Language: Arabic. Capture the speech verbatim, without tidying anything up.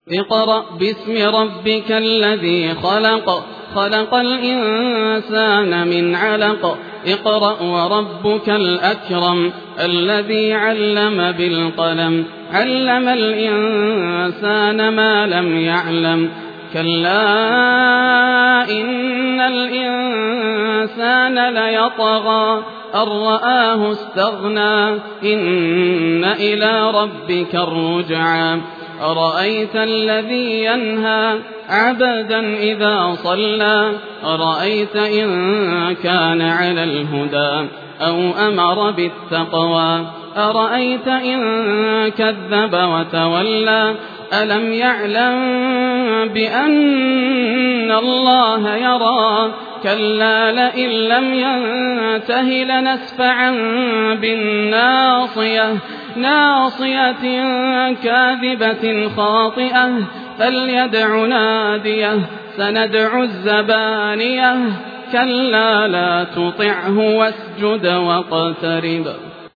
اقرأ باسم ربك الذي خلق خلق الإنسان من علق اقرأ وربك الأكرم الذي علم بالقلم علم الإنسان ما لم يعلم كلا إن الإنسان ليطغى أن رآه استغنى إن إلى ربك الرجعى أرأيت الذي ينهى عبدا إذا صلى أرأيت إن كان على الهدى أو أمر بالتقوى أرأيت إن كذب وتولى ألم يعلم بأن الله يرى كلا لئن لم ينته لنسفعا بالناصية ناصية كاذبة خاطئة فليدع ناديه سندع الزبانية كلا لا تطعه واسجد واقترب